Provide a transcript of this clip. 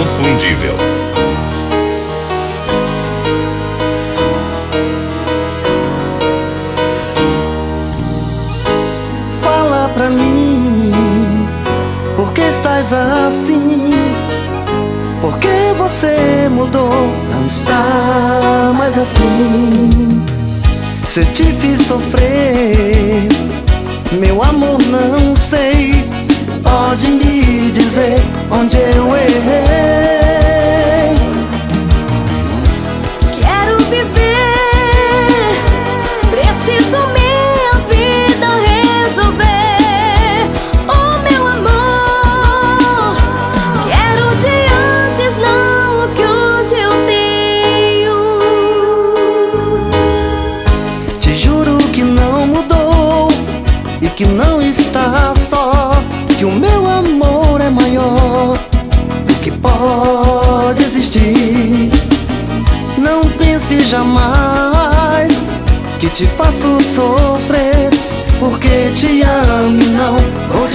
inconfundível. Fala pra mim, por que estás assim? Por que você mudou? Não está mais afim. Se te fiz sofrer, meu amor, não sei. Pode me dizer onde eu errei. Quero viver, preciso minha vida resolver. Oh, meu amor, quero de antes, não o que hoje eu tenho. Te juro que não mudou e que não está só, que o meu amor é maior do que pode existir. Não pense jamais que te faço sofrer, porque te amo e não vou